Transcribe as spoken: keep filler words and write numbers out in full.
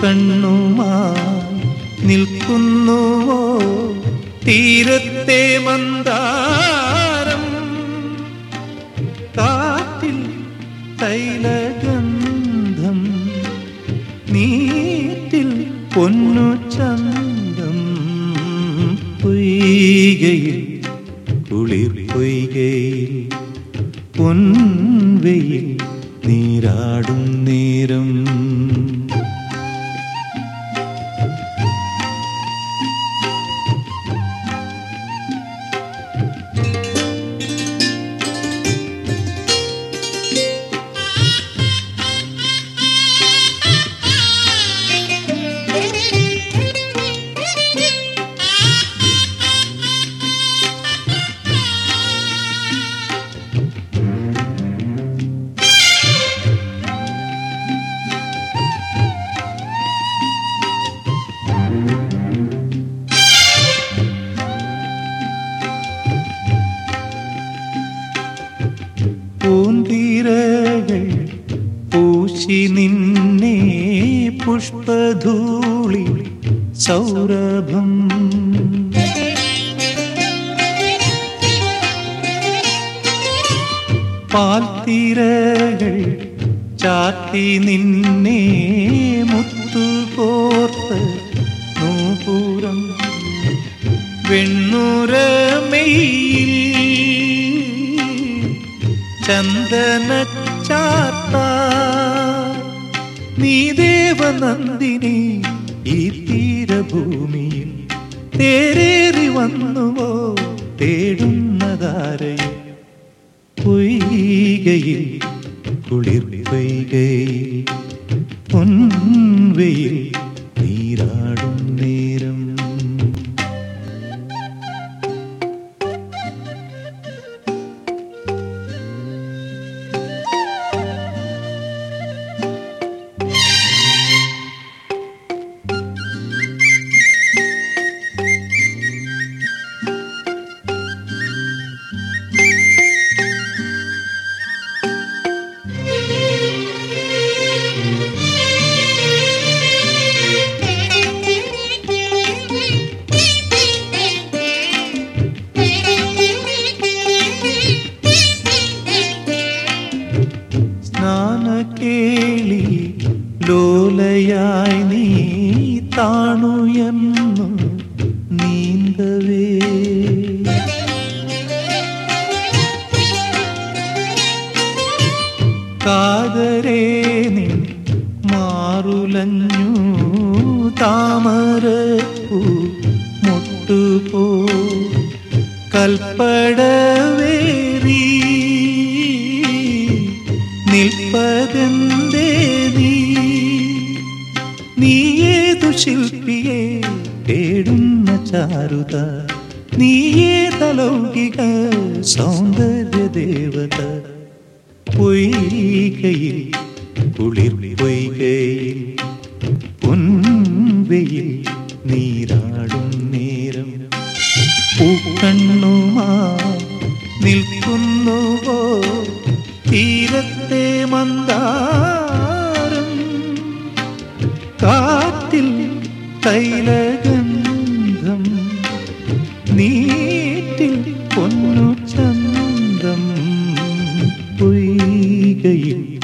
പൂക്കണ്ണുമായി നിൽക്കുന്നുവോ തീരത്തെ മന്ദാരം? കാറ്റിൽ തൈലഗന്ധം, നീറ്റിൽ പൊന്നു ചന്തം. പൊയ്കയിൽ കുളിർ പൊയ്കയിൽ പൊൻവെയിൽ നീരാടും നേരം. പൂന്തിരകൾ പൂശി നിന്നെ പുഷ്പധൂളി സൗരഭം. പാൽത്തിരകൾ ചാത്തി നിന്നെ മുത്തുകോർത്ത് നൂപുരം. വെണ്ണുരമയിൽ ചന്ദനച്ചാർത്ത നീ ദേവനന്ദിനി ഈ തീരഭൂമിയിൽ തേരേറി വന്നുവോ തേടുന്നതാരയും? പൊയ്കയിൽ കുളിർ പൊയ്കയിൽ പൊൻവെയിൽ നീരാടും നേരം. സ്നാനക്കേളി ലോലയായി നീ താണുയർന്നു നീന്തവേ. കാതരേ നീ മാറുലഞ്ഞു താമരപ്പൂ മുട്ടുപോ കൽപ്പടവേറി നിൽപ്പതെന്തേ നീ? നീയേതു ശില്പിയെ തേടുന്ന ചാരുത, നീയേതലൗകിക സൗന്ദര്യ ദേവത. പൊയ്കയിൽ കുളിർ പൊയ്കയിൽ പൊൻവെയിൽ നീരാടും നേരം. പൂക്കണ്ണുമായി നിൽക്കുന്നുവോ തീരത്തെ മന്ദാരം? കാറ്റിൽ തൈലഗന്ധം, നീറ്റിൽ പൊന്നു ചന്തം. പൊയ്കയിൽ